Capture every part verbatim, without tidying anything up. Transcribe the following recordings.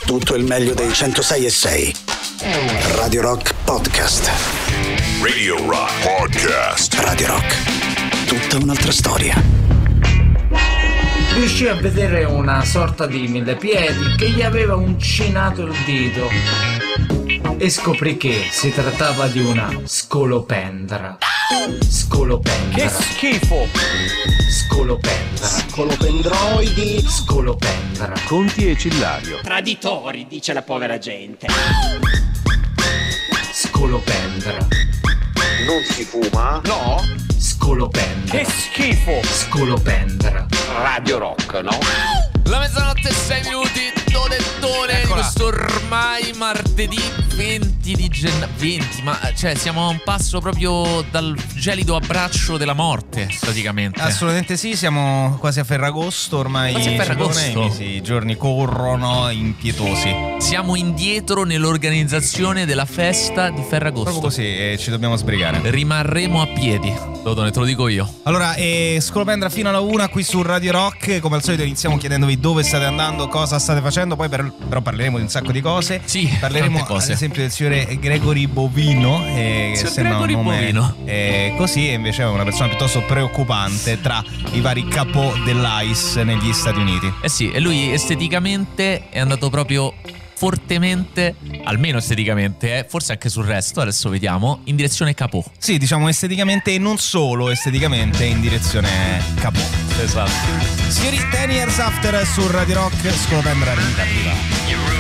tutto il meglio dei centosei e sei. Radio Rock Podcast. Radio Rock Podcast. Radio Rock. Tutta un'altra storia. Riuscì a vedere una sorta di millepiedi che gli aveva uncinato il dito e scoprì che si trattava di una scolopendra. Scolopendra. Che schifo! Scolopendra. Scolopendroidi. Scolopendra. Conti e Cillario. Traditori, dice la povera gente. Scolopendra. Non si fuma? No? Scolopendra. Che schifo! Scolopendra. Radio Rock, no? La mezzanotte e sei minuti, donettone, di questo ormai martedì venti di gennaio. venti, ma cioè siamo a un passo proprio dal gelido abbraccio della morte, praticamente. Assolutamente sì, siamo quasi a Ferragosto, ormai Quasi a Ferragosto. Sì, i giorni corrono impietosi. Siamo indietro nell'organizzazione della festa di Ferragosto. Proprio così, e ci dobbiamo sbrigare. Rimarremo a piedi, Dodone, te lo dico io. Allora, eh, Scolopendra fino alla una qui su Radio Rock. Come al solito iniziamo chiedendovi dove state andando, cosa state facendo. Poi per, però parleremo di un sacco di cose. Sì, parleremo tante cose. ad esempio del signore Gregory Bovino, eh, che Signor sembra Gregory un nome Bovino. eh, così, e invece è una persona piuttosto preoccupante tra i vari capo dell'I C E negli Stati Uniti. Eh sì, e lui esteticamente è andato proprio fortemente, almeno esteticamente, eh, forse anche sul resto, adesso vediamo, in direzione Capò. Sì, diciamo esteticamente e non solo esteticamente, in direzione Capò. Esatto. Signori, ten years after su Radio Rock, Scolopendra arriva.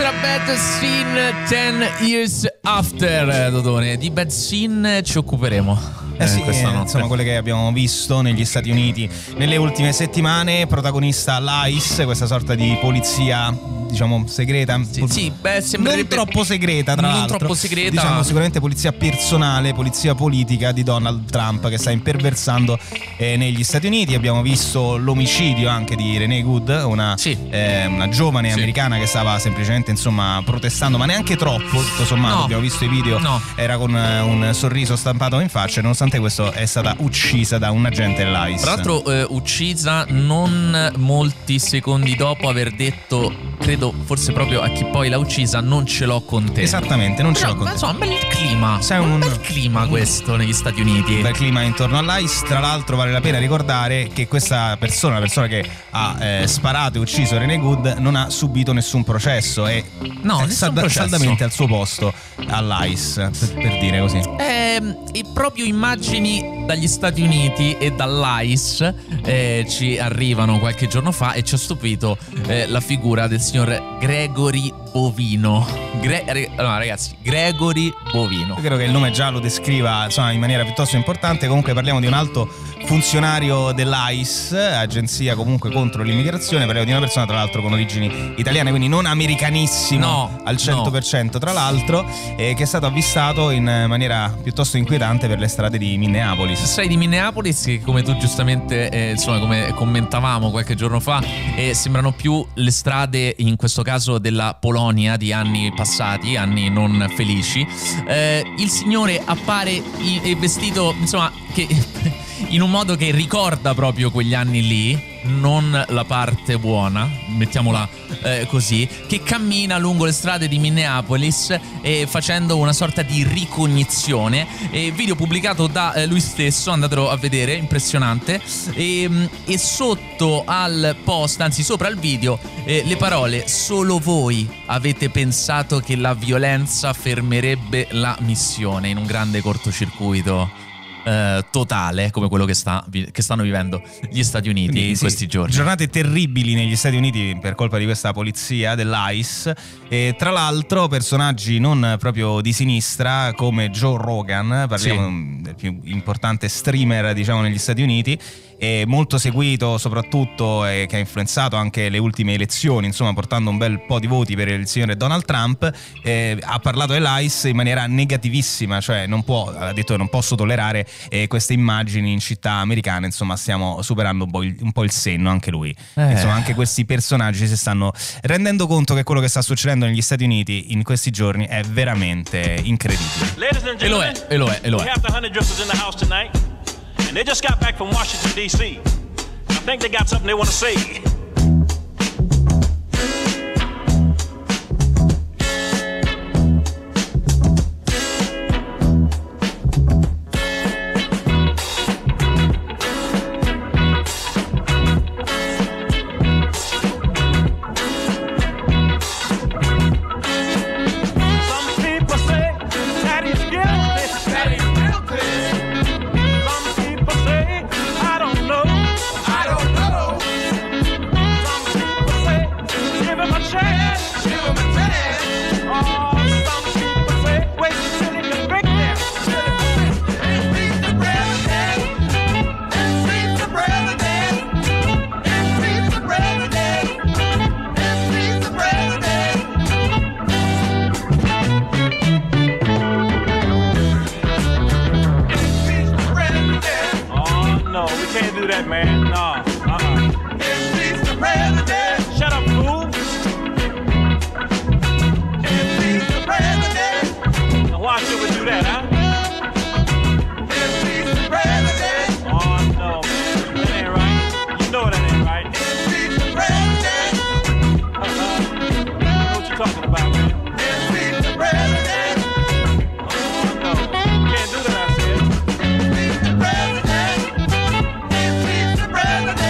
era Bad Scene ten years after, Dodone. Di Bad Scene ci occuperemo. Eh sì, eh, insomma, quelle che abbiamo visto negli Stati Uniti nelle ultime settimane. Protagonista l'ICE, questa sorta di polizia, diciamo, segreta. Sì, sì, beh, non troppo segreta, tra non l'altro. Non troppo segreta. Diciamo sicuramente polizia personale, polizia politica di Donald Trump, che sta imperversando eh, negli Stati Uniti. Abbiamo visto l'omicidio anche di Renee Good, una, sì. eh, una giovane sì. americana che stava semplicemente, insomma, protestando, ma neanche troppo, tutto sommato. No. Abbiamo visto i video, no. era con eh, un sorriso stampato in faccia, e nonostante questo è stata uccisa da un agente dell'ICE. Tra l'altro eh, uccisa non molti secondi dopo aver detto, credo forse proprio a chi poi l'ha uccisa, non ce l'ho con te. Esattamente, non ce Però, l'ho con ma te. Insomma, un bel clima. Sei un, un bel clima questo negli Stati Uniti. Un bel clima intorno all'ICE. Tra l'altro vale la pena ricordare che questa persona, la persona che ha eh, sparato e ucciso Renee Good, non ha subito nessun processo e no, è salda- saldamente al suo posto all'ICE, per, per dire così. Eh, e proprio immagini dagli Stati Uniti e dall'ICE eh, ci arrivano qualche giorno fa, e ci ha stupito eh, la figura del signor Gregory Bovino. Gre- no, ragazzi, Gregory Bovino. Io credo che il nome già lo descriva, insomma, in maniera piuttosto importante. Comunque parliamo di un alto funzionario dell'ICE, agenzia comunque contro l'immigrazione. Parliamo di una persona tra l'altro con origini italiane, quindi non americanissimo no, al cento per cento no. tra l'altro, eh, che è stato avvistato in maniera piuttosto inquietante per le strade di Minneapolis. Sei di Minneapolis, che come tu giustamente eh, insomma, come commentavamo qualche giorno fa, eh, sembrano più le strade in questo caso della Polonia di anni passati, anni non felici. Eh, il signore appare in, è vestito, insomma, che in un modo che ricorda proprio quegli anni lì, non la parte buona, mettiamola eh, così, che cammina lungo le strade di Minneapolis eh, facendo una sorta di ricognizione. Eh, video pubblicato da eh, lui stesso, andatelo a vedere, impressionante. E, e sotto al post, anzi sopra il video, eh, le parole: solo voi avete pensato che la violenza fermerebbe la missione, in un grande cortocircuito Uh, totale come quello che, sta, che stanno vivendo gli Stati Uniti. Quindi, in sì, questi giorni. Giornate terribili negli Stati Uniti per colpa di questa polizia dell'ICE, e tra l'altro personaggi non proprio di sinistra come Joe Rogan, parliamo sì. del più importante streamer, diciamo, negli Stati Uniti, e molto seguito soprattutto, e che ha influenzato anche le ultime elezioni, insomma, portando un bel po' di voti per il signore Donald Trump. Eh, ha parlato dell'ICE in maniera negativissima, cioè non può, ha detto che non posso tollerare eh, queste immagini in città americane. Insomma, stiamo superando un po' il, un po' il senno anche lui. Eh. Insomma, anche questi personaggi si stanno rendendo conto che quello che sta succedendo negli Stati Uniti in questi giorni è veramente incredibile. E lo è, e lo è, e lo è. And they just got back from Washington, D C I think they got something they want to say. President!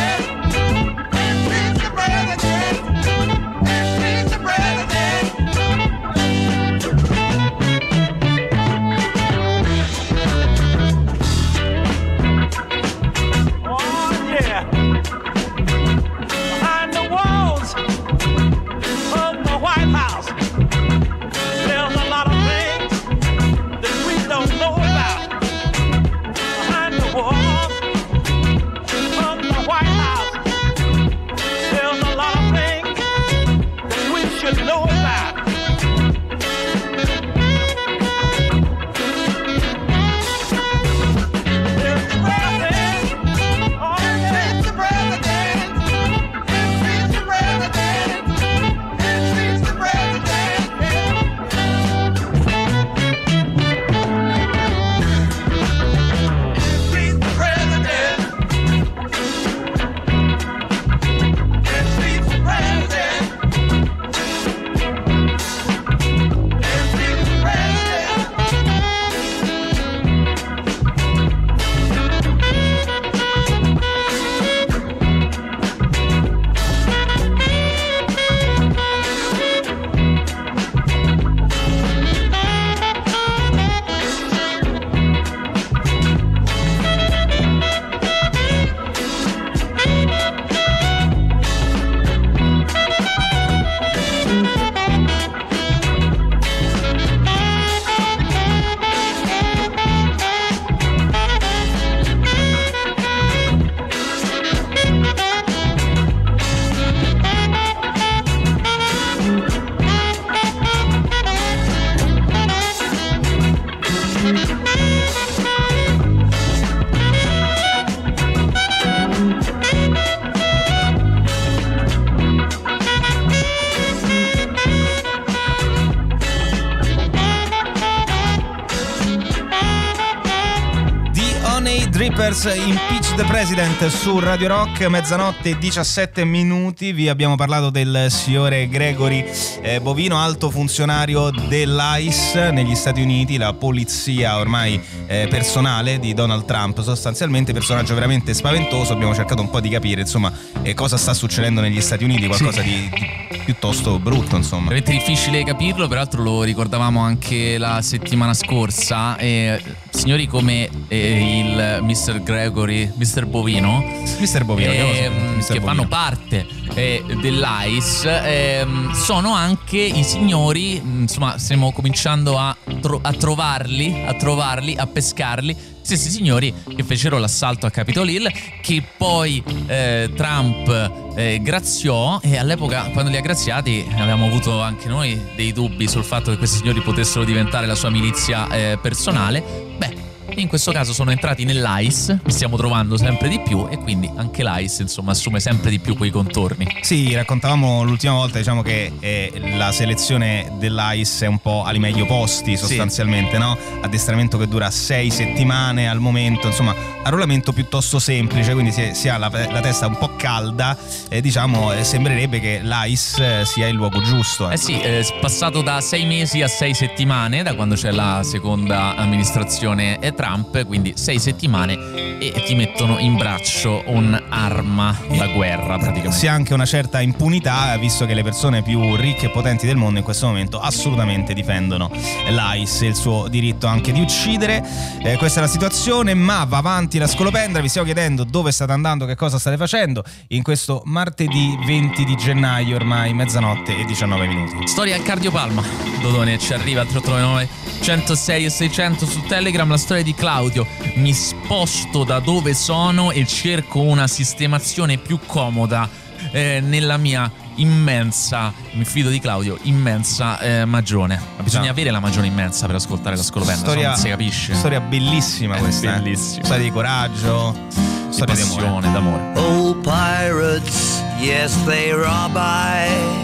Drippers, Impeach the President su Radio Rock, mezzanotte e diciassette minuti. Vi abbiamo parlato del signore Gregory eh, Bovino, alto funzionario dell'I C E negli Stati Uniti, la polizia ormai eh, personale di Donald Trump, sostanzialmente personaggio veramente spaventoso. Abbiamo cercato un po' di capire insomma eh, cosa sta succedendo negli Stati Uniti, qualcosa sì. di, di piuttosto brutto insomma. Veramente difficile capirlo, peraltro lo ricordavamo anche la settimana scorsa. Eh, signori come eh, il mister Gregory, mister Bovino, mister Bovino eh, mister che Bovino. fanno parte eh, dell'I C E, eh, sono anche i signori, insomma stiamo cominciando a, tro- a trovarli, a trovarli, a pescarli, stessi signori che fecero l'assalto a Capitol Hill, che poi eh, Trump eh, graziò, e all'epoca quando li ha graziati avevamo avuto anche noi dei dubbi sul fatto che questi signori potessero diventare la sua milizia eh, personale. Beh, in questo caso sono entrati nell'I C E, li stiamo trovando sempre di più, e quindi anche l'I C E insomma assume sempre di più quei contorni. Sì, raccontavamo l'ultima volta, diciamo che eh, la selezione dell'I C E è un po' ai meglio posti sostanzialmente, sì. no? Addestramento che dura sei settimane al momento, insomma arruolamento piuttosto semplice, quindi si, si ha la, la testa un po' calda e diciamo eh, sembrerebbe che l'I C E sia il luogo giusto. Eh, eh sì, è passato da sei mesi a sei settimane da quando c'è la seconda amministrazione e Trump, quindi sei settimane e ti mettono in braccio un'arma da guerra praticamente. Si ha anche una certa impunità, visto che le persone più ricche e potenti del mondo in questo momento assolutamente difendono l'I C E e il suo diritto anche di uccidere. Eh, questa è la situazione, ma va avanti la scolopendra. Vi stiamo chiedendo dove state andando, che cosa state facendo in questo martedì venti di gennaio, ormai mezzanotte e diciannove minuti. Storia al cardiopalma, Dodone ci arriva al tre otto nove centosei e seicento su Telegram. La storia di Claudio: mi sposto da dove sono e cerco una sistemazione più comoda eh, nella mia immensa, mi fido di Claudio, immensa eh, magione. Ma bisogna no. avere la magione immensa per ascoltare la scolopendra, storia, non si capisce. Storia bellissima questa, è bellissima. Storia di coraggio, di storia passione, di d'amore. Oh pirates, yes they rob I,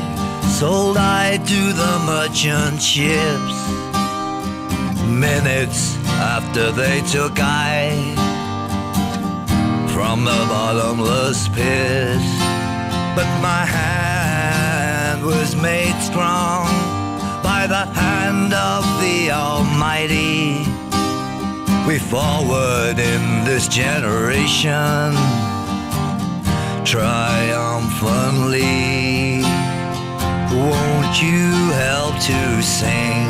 sold I to the merchant ships. Minutes after they took I from the bottomless pit, but my hand was made strong by the hand of the Almighty. We forward in this generation triumphantly. Won't you help to sing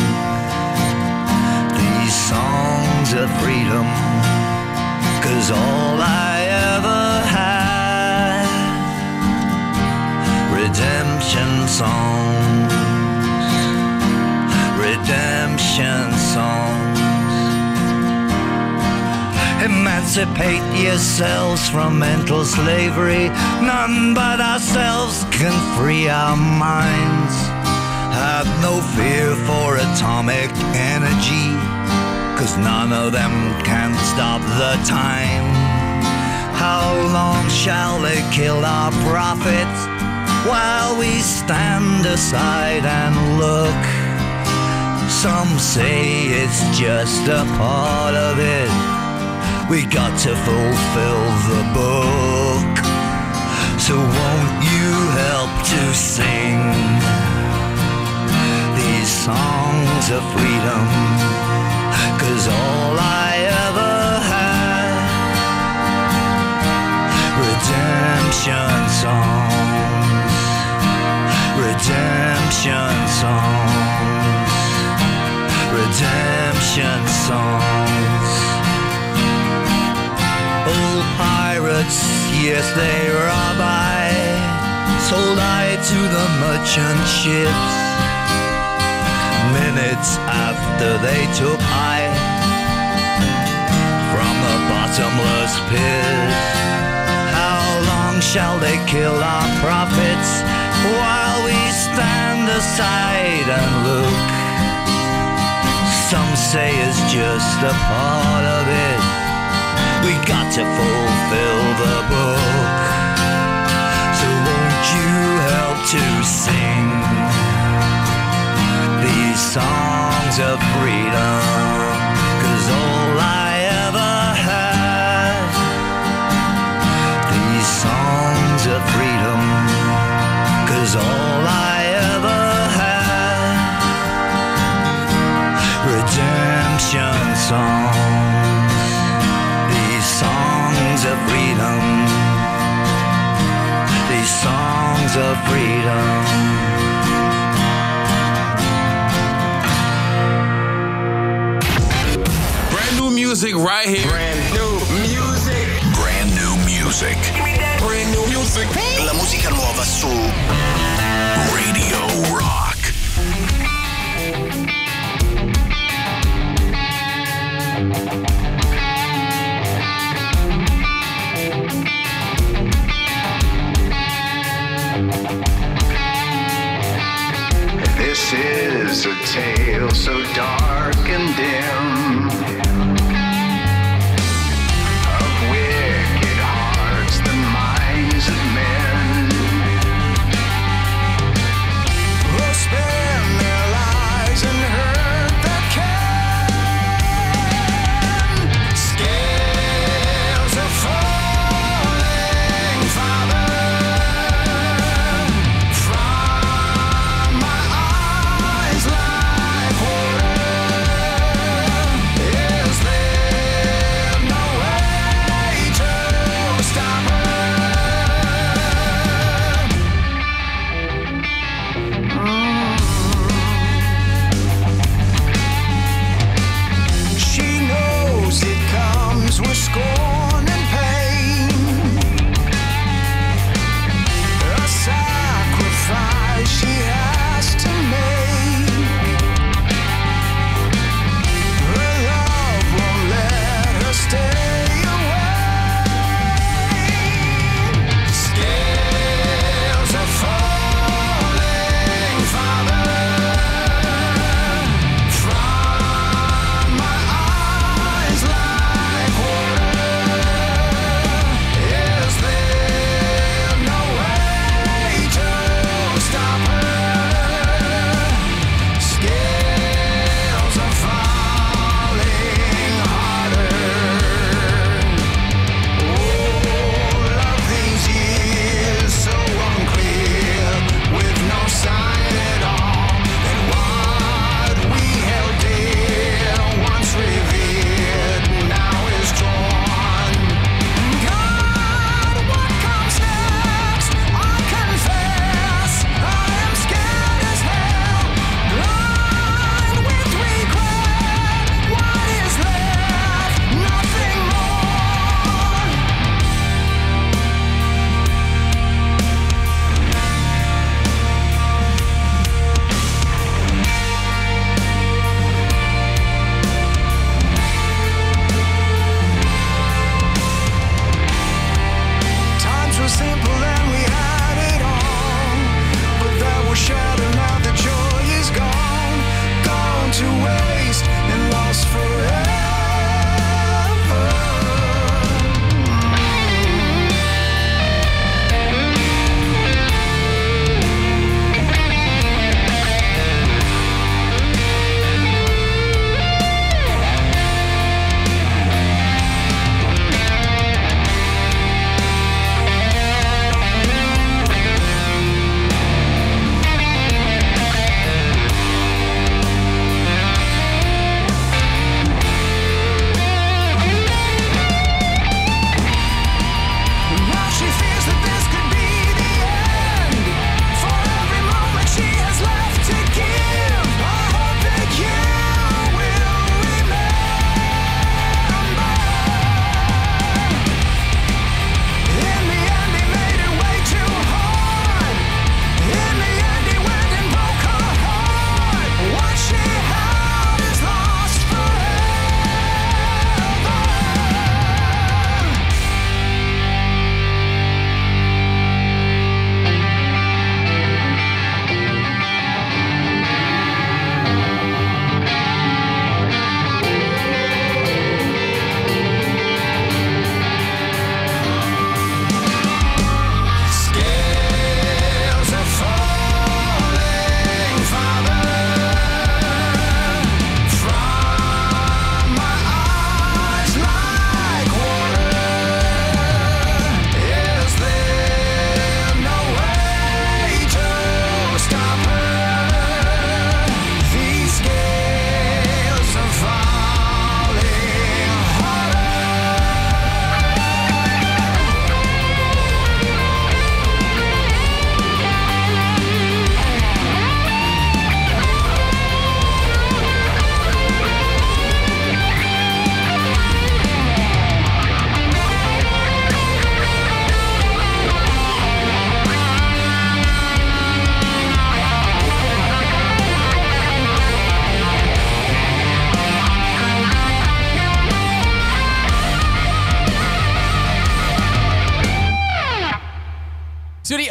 these songs of freedom? 'Cause all I ever had, redemption songs, redemption songs. Emancipate yourselves from mental slavery. None but ourselves can free our minds. Have no fear for atomic energy, 'cause none of them can stop the time. How long shall they kill our prophets while we stand aside and look? Some say it's just a part of it. We got to fulfill the book. So won't you help to sing these songs of freedom? 'Cause all I ever had, redemption songs, redemption songs, redemption songs. Old pirates, yes they rob I, sold I to the merchant ships. Minutes after they took I from the bottomless pit. How long shall they kill our prophets while we stand aside and look? Some say it's just a part of it. We got to fulfill the book. So won't you help to sing these songs of freedom? 'Cause all I ever had, these songs of freedom. Brand new music right here. Brand new music. Brand new music. Brand new music. La musica nuova su Radio Rock. This is a tale so dark and dim, of wicked hearts, the minds of men.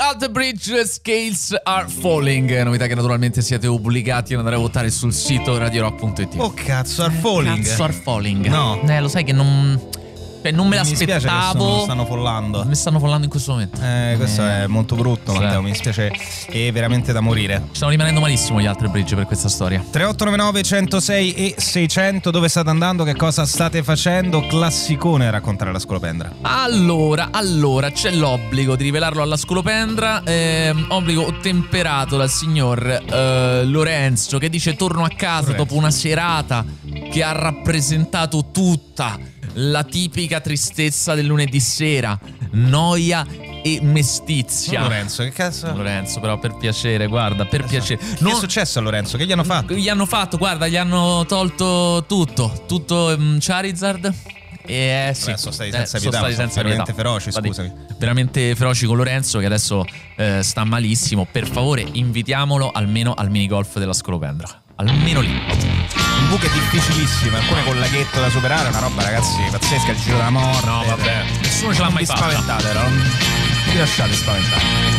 Alter Bridge, Scales Are Falling. Novità che naturalmente siete obbligati ad andare a votare sul sito radio rock punto it. Oh cazzo, Are Falling. Cazzo, Are Falling. No. Eh, lo sai che non... Cioè, non me mi l'aspettavo. Mi dispiace che sono, stanno follando. Mi stanno follando in questo momento. Eh, questo eh. è molto brutto, sì. Matteo. Mi dispiace, è veramente da morire. Stanno rimanendo malissimo gli Alter Bridge per questa storia. tre otto nove nove centosei e seicento. Dove state andando? Che cosa state facendo? Classicone a raccontare alla scolopendra. Allora, allora c'è l'obbligo di rivelarlo alla scolopendra. eh, Obbligo ottemperato dal signor eh, Lorenzo, che dice: torno a casa Lorenzo. dopo una serata che ha rappresentato tutta la tipica tristezza del lunedì sera, noia e mestizia. Lorenzo, che cazzo? Lorenzo, però, per piacere, guarda, per piacere. Che non... è successo a Lorenzo? Che gli hanno fatto? Gli hanno fatto, guarda, gli hanno tolto tutto, tutto um, Charizard. E eh, sì, Beh, sono stati senza eh, pietà, sono stati senza veramente pietà. feroci, scusami. Veramente feroci con Lorenzo, che adesso eh, sta malissimo. Per favore, invitiamolo almeno al minigolf della scolopendra. Almeno lì. Un buco è difficilissimo, alcune con laghetto da superare, una roba, ragazzi, pazzesca, il giro della morte. No, vabbè, nessuno ce l'ha mai fatta. Spaventate, no? Non vi lasciate spaventare.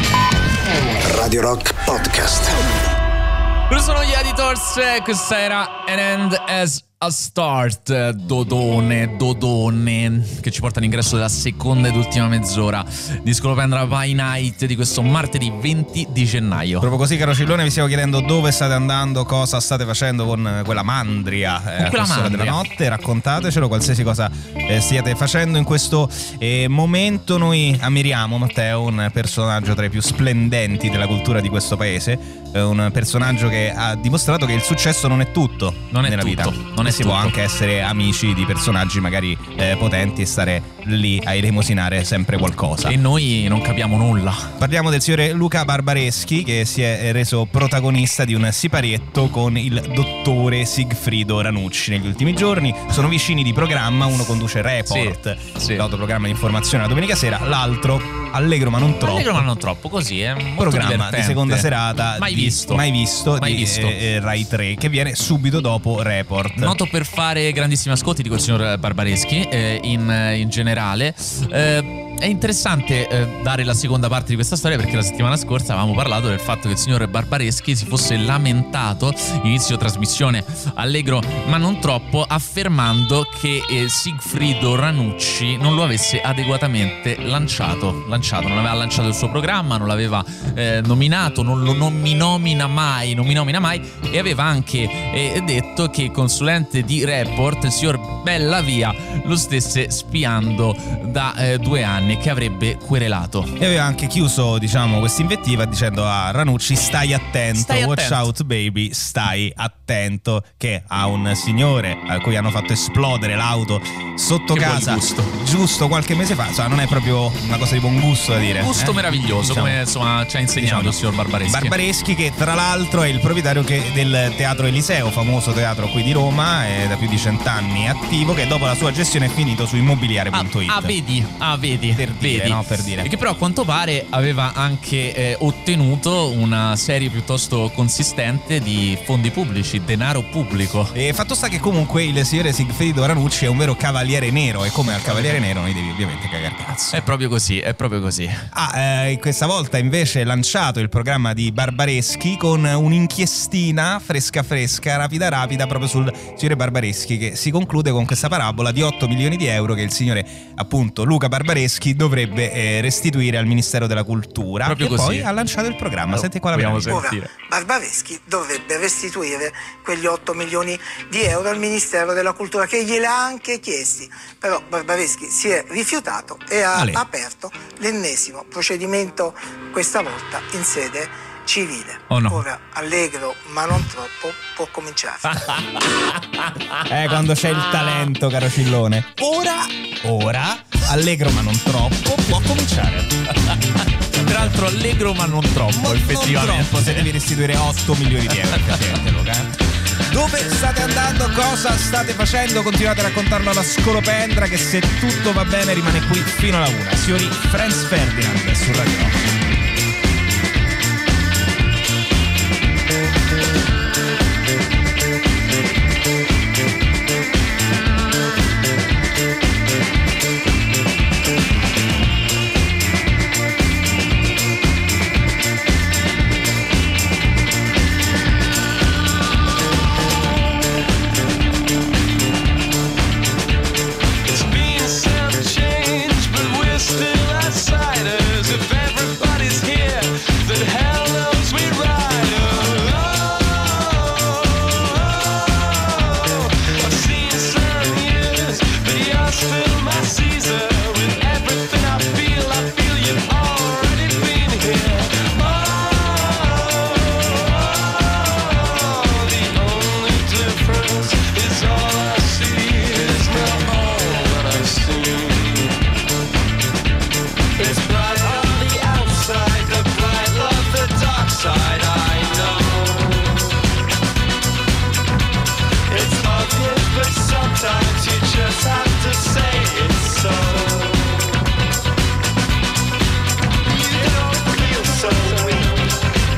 Radio Rock Podcast. Questo sono gli Editors, questa era An End As A Start. Dodone, Dodone, che ci porta all'ingresso della seconda ed ultima mezz'ora di Scolopendra by Night di questo martedì venti di gennaio. Proprio così, caro Cillone, vi stiamo chiedendo dove state andando, cosa state facendo con quella mandria eh, a quest'ora della notte. Raccontatecelo, qualsiasi cosa eh, stiate facendo in questo eh, momento. Noi ammiriamo Matteo, un personaggio tra i più splendenti della cultura di questo paese, eh, un personaggio che ha dimostrato che il successo non è tutto non è nella tutto. vita. Non è si tutto. può anche essere amici di personaggi magari eh, potenti e stare lì a elemosinare sempre qualcosa. E noi non capiamo nulla. Parliamo del signore Luca Barbareschi, che si è reso protagonista di un siparietto con il dottore Sigfrido Ranucci negli ultimi giorni. Sono vicini di programma, uno conduce Report, sì, sì. l'autoprogramma di informazione la domenica sera, l'altro allegro ma non troppo. Allegro ma non troppo, così è molto programma divertente. Di seconda serata mai di, visto mai visto mai di visto. Eh, Rai tre, che viene subito dopo Report. Noto per fare grandissimi ascolti, dico il signor Barbareschi, eh, in, in generale. Eh, È interessante eh, dare la seconda parte di questa storia, perché la settimana scorsa avevamo parlato del fatto che il signor Barbareschi si fosse lamentato, inizio trasmissione allegro ma non troppo, affermando che eh, Sigfrido Ranucci non lo avesse adeguatamente lanciato, lanciato, non aveva lanciato il suo programma, non l'aveva eh, nominato, non lo non mi nomina mai, non mi nomina mai, e aveva anche eh, detto che il consulente di Report, il signor Bellavia, lo stesse spiando da eh, due anni, che avrebbe querelato. E aveva anche chiuso, diciamo, questa invettiva dicendo a Ranucci: stai attento, stai watch attento. out baby, stai attento, che a un signore a cui hanno fatto esplodere l'auto sotto che casa giusto qualche mese fa, insomma non è proprio una cosa di buon gusto da dire. Gusto eh? meraviglioso, diciamo, come insomma ci ha insegnato diciamo, il signor Barbareschi. Barbareschi, che tra l'altro è il proprietario che del Teatro Eliseo, famoso teatro qui di Roma, è da più di cent'anni attivo, che dopo la sua gestione è finito su immobiliare punto it. Ah, ah vedi, ah vedi, per dire, vedi. no, per dire. E che però a quanto pare aveva anche eh, ottenuto una serie piuttosto consistente di fondi pubblici, denaro pubblico. E fatto sta che comunque il signore Sigfrido Ranucci è un vero cavaliere nero, e come al cavaliere nero non gli devi ovviamente cagare cazzo. È proprio così, è proprio così. Ah, eh, questa volta invece lanciato il programma di Barbareschi con un'inchiestina fresca fresca, rapida rapida, proprio sul signore Barbareschi, che si conclude con questa parabola di otto milioni di euro che il signore, appunto, Luca Barbareschi dovrebbe eh, restituire al Ministero della Cultura. Proprio e così. Poi ha lanciato il programma. No, senti qua la vogliamo meraviglia. sentire. Ora, Barbareschi dovrebbe restituire quegli otto milioni di euro al Ministero della Cultura, che gliel'ha anche chiesti, però Barbareschi si è rifiutato e ha Ale. aperto l'ennesimo procedimento, questa volta in sede civile. Oh no. Ora, allegro ma non troppo, può cominciare. Eh, quando c'è il talento, caro Cillone. Ora, ora, allegro ma non troppo, può cominciare. Peraltro allegro ma non troppo, non, effettivamente. Non troppo, se devi restituire otto milioni di euro, effettivamente, Luca. Dove state andando? Cosa state facendo? Continuate a raccontarlo alla Scolopendra, che se tutto va bene rimane qui fino alla una. Signori, Franz Ferdinand su Radio Rock. still my Caesar. With everything I feel, I feel you've already been here. Oh, the only difference is all I see is not all that I see. It's bright on the outside, the bright love, the dark side, I know. It's obvious, but sometimes you just have to say it's so. You don't feel so weak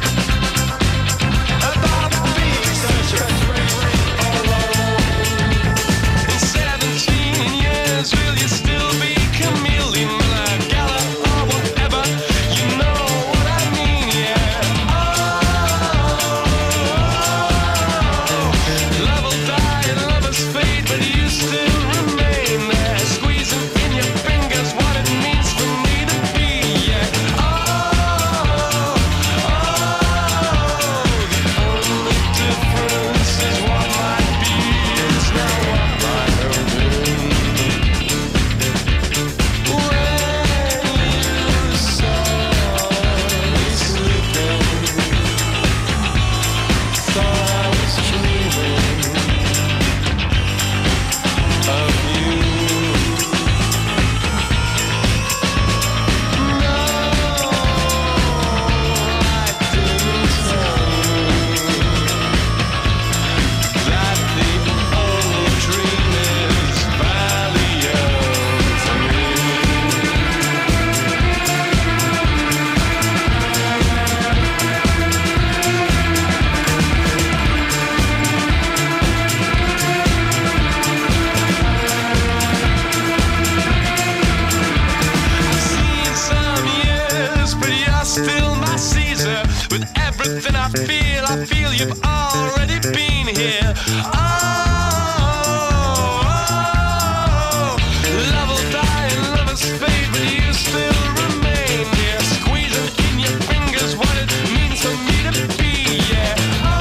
about being such a freak alone. In seventeen years, will you still be chameleon, black gala, or whatever? You know what I mean, yeah. Oh, love will die and lovers fade, but you still remain there, squeezing in your fingers what it means for me to be, yeah. Oh, oh, the only difference is what might be is now what might have been. When you saw me sleeping, thought I was dreaming of you. No, I didn't tell you that the only dream is valiant to me. I've seen some years, but you're still my Caesar. With everything I feel, I feel you've already been here. Oh, love will die and lovers fade, but you still remain here, squeezing in your fingers what it means for me to be, yeah.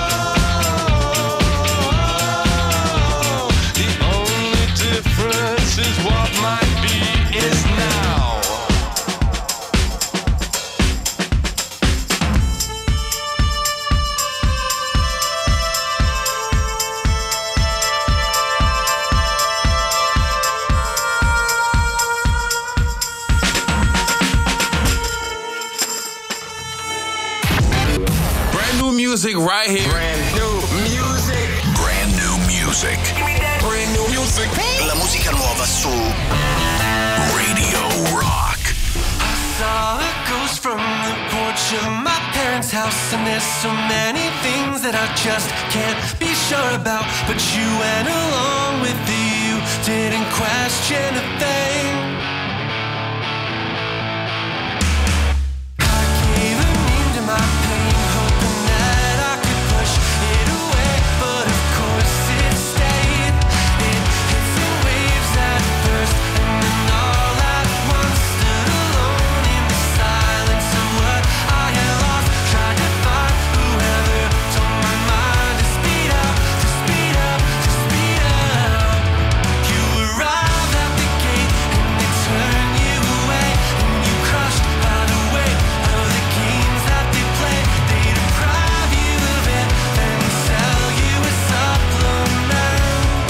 Oh, the only difference is what might be is now. Brand new music right here. Brand new music. Brand new music. Brand new music. La musica nuova su Radio Rock. I saw a ghost from the porch of my parents' house, and there's so many things that I just can't be sure about. But you went along with it, you didn't question a thing. I gave a name to my pain, hoping that I could push it away, but of course it stayed. It hits in waves at first, and then all at once stood alone in the silence of what I had lost. Tried to find whoever told my mind to speed up, to speed up, to speed up. You arrived at the gate and they turned you away, and you crushed by the weight of the games that they play. They deprive you of it and sell you a supplement.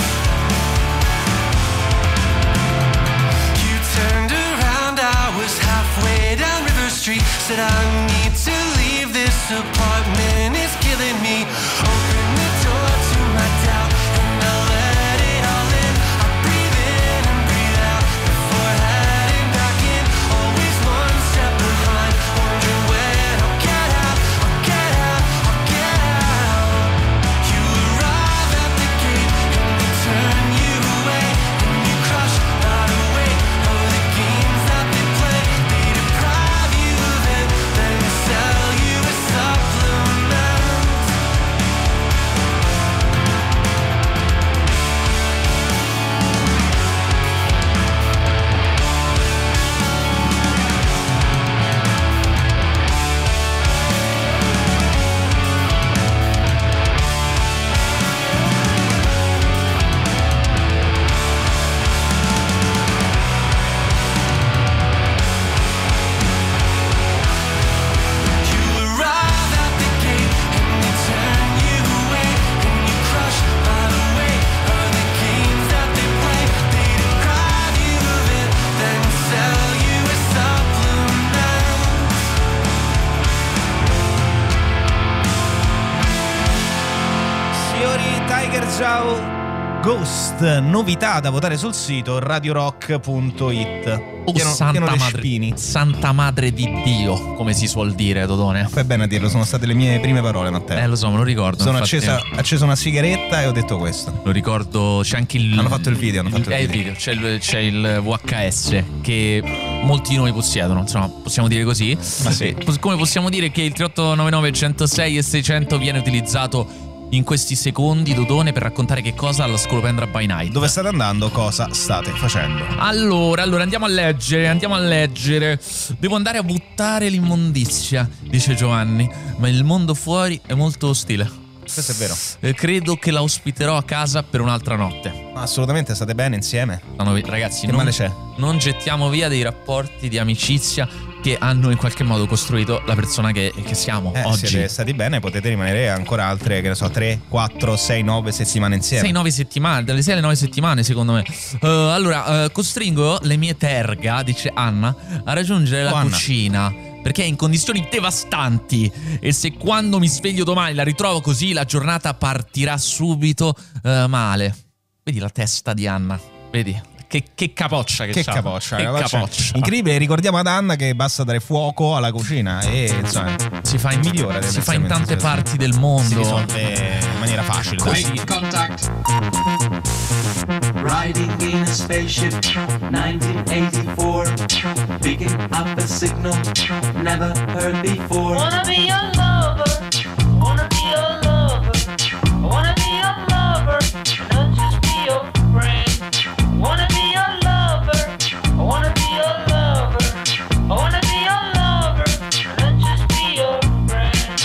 You turned around, I was halfway down River Street, said I need to leave, this apartment is killing me. Open the door to my doubt and I let it all in. I breathe in and breathe out before heading back in. Always one step behind, wondering when I'll get out, I'll get out, I'll get out. You arrive at the gate and they turn you away, and you crushed by the weight of the games that they play. They deprive you of it, then Real Ghost, novità da votare sul sito radiorock punto it. Oh, pieno, santa, pieno madre, spini. santa madre di Dio, come si suol dire, Dodone. Fai bene a dirlo, sono state le mie prime parole, Matteo. Eh, lo so, me lo ricordo. Sono infatti. accesa, acceso una sigaretta e ho detto questo. Lo ricordo, c'è anche il... Hanno fatto il video, hanno fatto il, il video. video. C'è il, c'è il V H S che molti di noi possiedono, insomma, possiamo dire così. Ma sì. Come possiamo dire che il tre otto nove nove centosei e seicento viene utilizzato in questi secondi, Dodone, per raccontare che cosa alla Scolopendra by Night. Dove state andando? Cosa state facendo? Allora, allora andiamo a leggere, andiamo a leggere. Devo andare a buttare l'immondizia, dice Giovanni, ma il mondo fuori è molto ostile. Questo è vero. Eh, credo che la ospiterò a casa per un'altra notte. Ma assolutamente, state bene insieme? No, no, ragazzi, che non, male c'è? Non gettiamo via dei rapporti di amicizia che hanno in qualche modo costruito la persona che, che siamo eh, oggi. Siete stati bene, potete rimanere ancora altre, che ne so, tre, quattro, sei, nove settimane insieme. sei nove settimane, dalle sei alle nove settimane secondo me. uh, Allora, uh, costringo le mie terga, dice Anna, a raggiungere oh, la Anna. cucina perché è in condizioni devastanti e se quando mi sveglio domani la ritrovo così la giornata partirà subito uh, male. Vedi la testa di Anna, vedi? Che, che capoccia che, Che c'ha. capoccia, che capoccia. capoccia. Incredibile, ricordiamo ad Anna che basta dare fuoco alla cucina e insomma si fa in, migliora si fa in tante parti del mondo. Si risolve in maniera facile. Make contact. Riding in a spaceship, nineteen eighty-four. Picking up a signal, never heard before. Wanna be your lover, wanna be your lover, wanna be your lover, not just be your friend. Wanna be your lover, I wanna be your lover, I wanna be your lover, not just be your friend.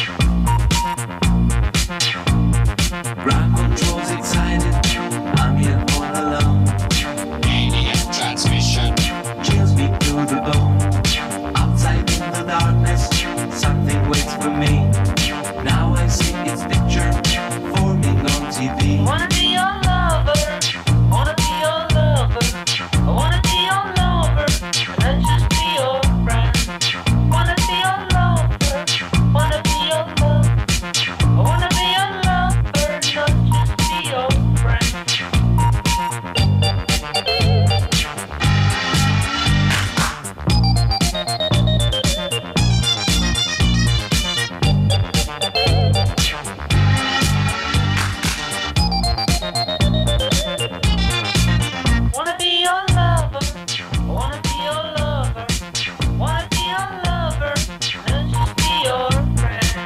Ground control's excited, I'm here all alone. Alien transmission chills me through the bone. Outside in the darkness, something waits for me. Now I see its picture forming on T V. Wanna be your lover, wanna be your lover, I wanna be your lover, and just be your friend. Wanna be your lover, wanna be your lover, I wanna be your lover, not just be your friend. Wanna be your lover, wanna be your lover, wanna be your lover, and just be your friend.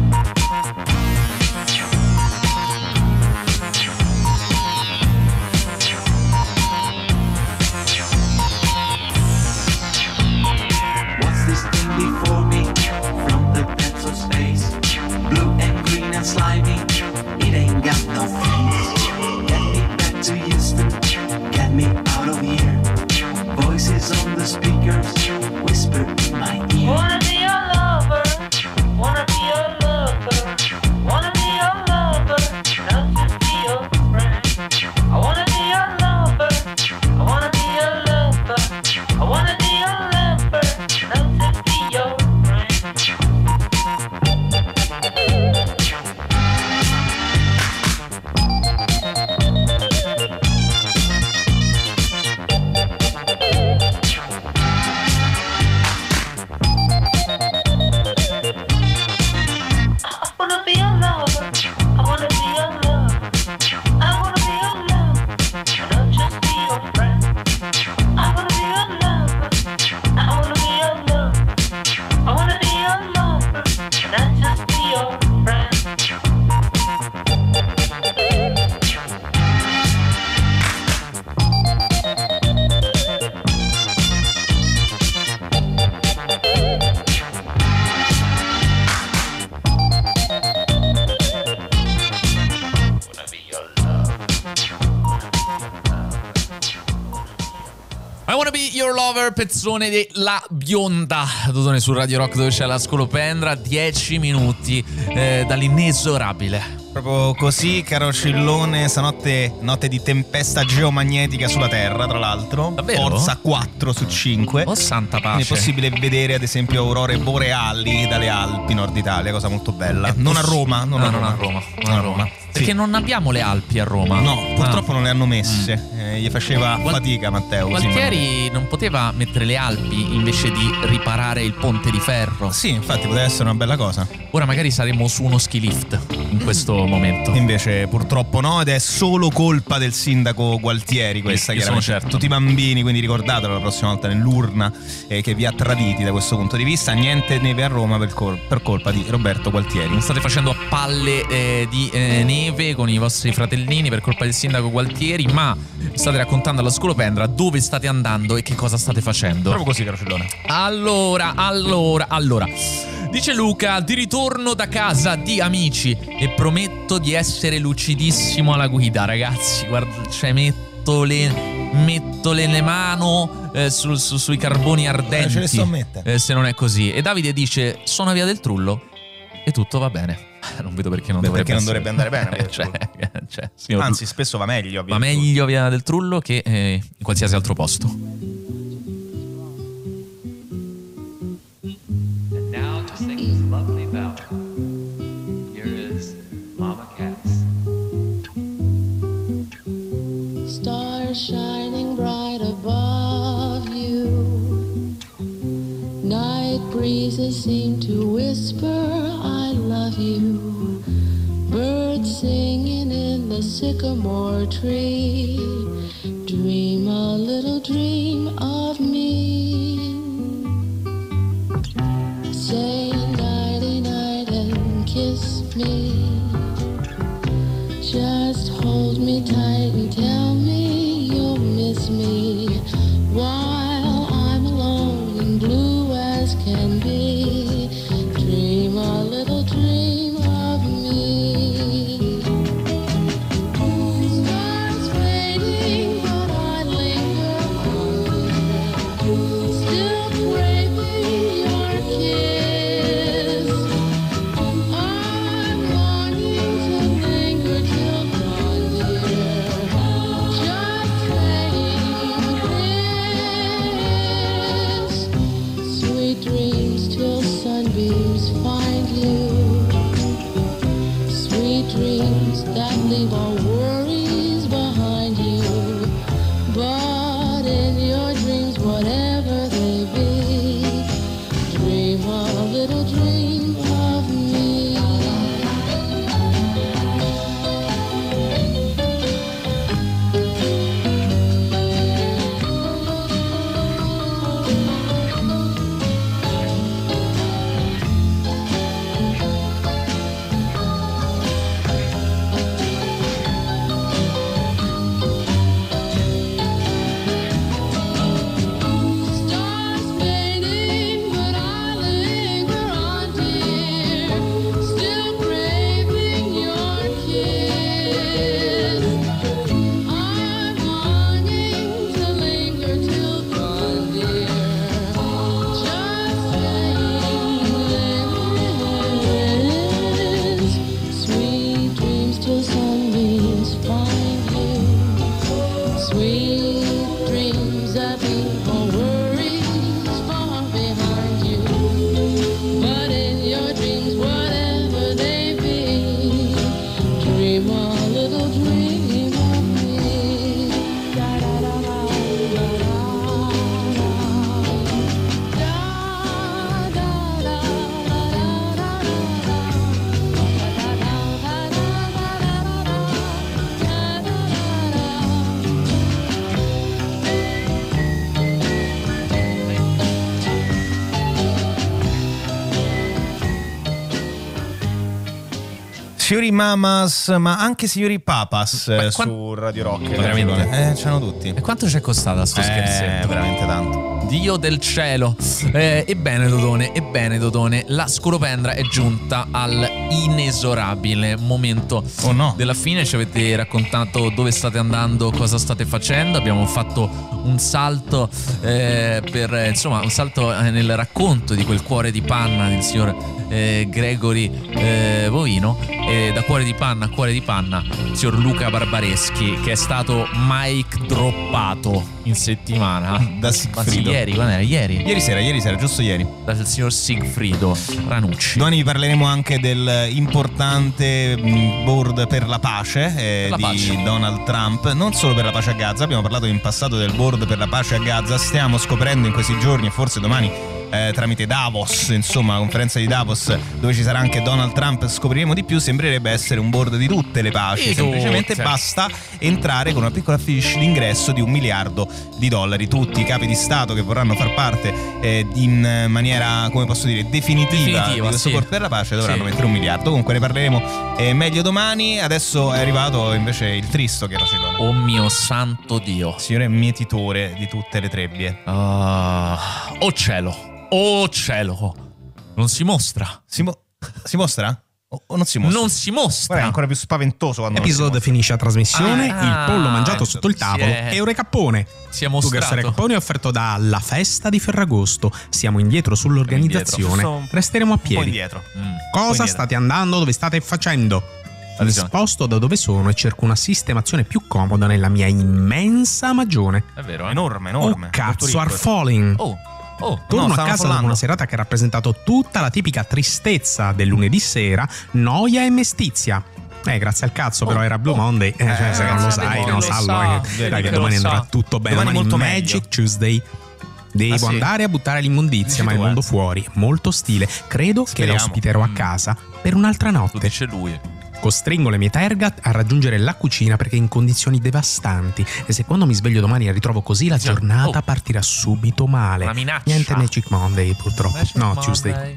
What's this thing before me? From the depths of space, blue and green and slimy, it ain't got no face. Get me back to Houston, get me out of here. Voices on the speakers whisper in my ear. Wanna be your lover, wanna be your lover, wanna be your lover, not just be your friend. I wanna be your lover, I wanna be your lover, I wanna be your lover, not just be your friend. I wanna be your lover, I wanna be your lover, I wanna be your lover, not just be your friend. I wanna be your lover, I wanna be your lover, I wanna be your lover, not just be your friend. I wanna be your lover, pezzone di La Bionda, Dodone su Radio Rock dove c'è la Scolopendra, dieci minuti eh, dall'inesorabile. Proprio così, caro Cillone, stanotte notte di tempesta geomagnetica sulla Terra, tra l'altro. Davvero? Forza quattro su cinque. Oh santa pace. Quindi è possibile vedere ad esempio aurore boreali dalle Alpi, Nord Italia, cosa molto bella. Non a Roma, non no, a Roma. non a Roma, non a Roma. Perché Sì. non abbiamo le Alpi a Roma. No, purtroppo Ah. non le hanno messe. Eh, gli faceva Gual- fatica Matteo. così, Gualtieri non poteva mettere le Alpi invece di riparare il ponte di ferro. ma- Sì, infatti poteva essere una bella cosa. Ora magari saremmo su uno ski lift in questo momento. Invece purtroppo no, ed è solo colpa del sindaco Gualtieri questa, Io sono chiaramente. certo. Tutti i bambini, quindi ricordatelo la prossima volta nell'urna eh, che vi ha traditi da questo punto di vista. Niente neve a Roma per, col- per colpa di Roberto Gualtieri. State facendo a palle eh, di eh, neve con i vostri fratellini per colpa del sindaco Gualtieri, ma state raccontando alla Scolopendra dove state andando e che cosa state facendo. Proprio così, Carocellone. Allora, allora, allora. Dice Luca, di ritorno da casa di amici e prometto di essere lucidissimo alla guida, ragazzi. Guarda, cioè metto le, metto le, le mano eh, su, su- sui carboni ardenti. Eh, ce le sto a mettere. eh, se non è così. E Davide dice, sono a Via del Trullo e tutto va bene. Non vedo perché non Beh, dovrebbe perché non essere- dovrebbe andare bene, cioè, cioè, signor Lu- Anzi, spesso va meglio. va meglio Via del Trullo che eh, in qualsiasi altro posto. And now to sing this lovely ballad, here is Mama Cass. Stars shining bright above you. Night breezes seem to whisper, I love you. Birds singing in the sycamore tree. Dream a little dream of me. Say nighty night and kiss me. Just hold me tight and tell me you'll miss me while I'm alone and blue as can be. Dream a little dream of me. Stars fading, but I linger on, still craving your kiss. I'm longing to linger till dawn, dear. Just saying this. Sweet dreams till sunbeams find you. Sweet dreams that leave all worries behind you. But in your dreams, whatever they be, dream a little dream of me. Stars fading, but I linger on, dear. Still craving your kiss. I'm longing to linger till dawn, dear. Just saying this. Sweet dreams till sunbeams find you. Sweet dreams that leave all worries far behind you. But in your dreams, whatever they be, dream a little dream of me. Da da da da da da da da Signori Mamas, ma anche signori Papas eh, quan- su Radio Rock. Veramente? Eh, c'hanno tutti. E quanto ci è costata sto Eh, scherzetto? veramente tanto. Dio del cielo. Eh, ebbene Dodone, ebbene Dodone, la Scolopendra è giunta al inesorabile momento Oh no. della fine. Ci avete raccontato dove state andando, cosa state facendo. Abbiamo fatto un salto eh, per eh, insomma un salto eh, nel racconto di quel cuore di panna del signor eh, Gregory eh, Bovino, e da cuore di panna a cuore di panna il signor Luca Barbareschi, che è stato mic droppato. in settimana da Anzi, Sigfrido. ieri, quando era? Ieri? Ieri sera, ieri sera, giusto ieri. Dal signor Sigfrido Ranucci. Domani vi parleremo anche del importante mh, board per la pace eh, Per la di pace. Donald Trump. Non solo per la pace a Gaza, abbiamo parlato in passato del board per la pace a Gaza. Stiamo scoprendo in questi giorni e forse domani eh, tramite Davos, insomma la conferenza di Davos dove ci sarà anche Donald Trump, scopriremo di più. Sembrerebbe essere un board di tutte le paci. Di Semplicemente tutte. basta entrare con una piccola fiche d'ingresso di un miliardo di dollari. Tutti i capi di Stato che vorranno far parte eh, in maniera, come posso dire, definitiva, Definitiva, di questo sì. board per la pace dovranno Sì. mettere un miliardo. Comunque ne parleremo eh, meglio domani. Adesso è arrivato invece il tristo che racegona. Oh mio santo Dio. Signore mietitore di tutte le trebbie. Ah, oh cielo, oh cielo. Non si mostra. Si, mo- si mostra? O, o non si mostra? Non si mostra. Guarda, è ancora più spaventoso quando non si Episodio mostra. finisce la trasmissione, Ah, il pollo mangiato si sotto il tavolo è- e Ore Cappone. Si è Tu mostrato. Garsare Cappone è offerto dalla festa di Ferragosto. Siamo indietro sull'organizzazione. Indietro. Un- Resteremo a Un po' piedi. indietro. Mm. Un po' Cosa indietro. state andando? Dove state facendo? Mi Attenzione. sposto da dove sono e cerco una sistemazione più comoda nella mia immensa magione. È vero, eh? Enorme, enorme. Oh cazzo, Molto are ricco. falling. Oh, oh. Torno No, a stavano casa dopo follando. una serata che ha rappresentato tutta la tipica tristezza del lunedì sera, noia e mestizia. Eh, grazie al cazzo, però era Blue Monday. Eh, cioè, se non lo grazie a sai, Dio, non lo salvo. sa. eh, Vedi dai, che che domani lo sa. andrà tutto bene. Domani molto Magic meglio. Tuesday. Devo Ah, sì? andare a buttare l'immondizia, Dici ma il tu, mondo eh. fuori. Molto stile. Credo Speriamo. che la ospiterò a Mm. casa per un'altra Lo notte. dice lui. Costringo le mie Tergat a raggiungere la cucina perché è in condizioni devastanti. E se quando mi sveglio domani la ritrovo così, la Sì. giornata Oh. partirà subito male. Una minaccia. Niente Magic Monday, purtroppo. Magic no, Monday. Tuesday.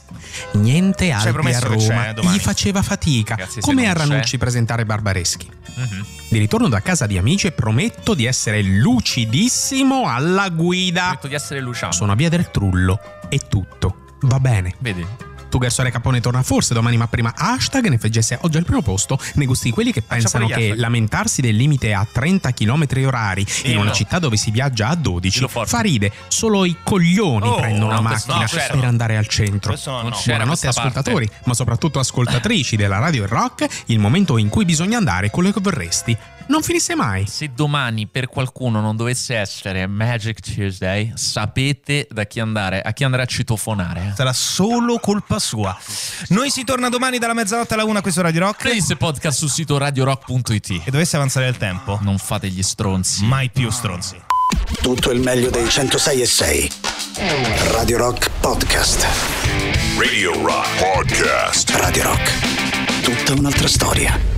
Niente Albi a promesso che c'è Roma. domani. Gli faceva fatica. Ragazzi, se come non a c'è- Ranucci presentare Barbareschi. Mhm. Di ritorno da casa di amici e prometto di essere lucidissimo alla guida. Detto di essere Luciano. Sono a via del Trullo. È tutto. Va bene. Vedi? Tu Garsore Capone torna forse domani, ma prima hashtag N F G S oggi al primo posto nei gusti di quelli che pensano pure gli che hashtag. lamentarsi del limite a trenta chilometri orari in Dillo. una città dove si viaggia a dodici Dillo forte. fa ride. Solo i coglioni Oh, prendono no, la questo macchina no, certo. per andare al centro. Questo no, Non no. c'era Buonanotte questa parte. ascoltatori, ma soprattutto ascoltatrici della Radio e Rock, il momento in cui bisogna andare quello che vorresti. Non finisse mai. Se domani per qualcuno non dovesse essere Magic Tuesday, sapete da chi andare, a chi andare a citofonare. Sarà solo colpa sua. Noi si torna domani dalla mezzanotte alla una qui su Radio Rock. Playlist e podcast sul sito radio rock punto it. E dovesse avanzare il tempo, Non fate gli stronzi. mai più stronzi. Tutto il meglio dei centosei e sei. Radio Rock Podcast. Radio Rock Podcast. Radio Rock. Tutta un'altra storia.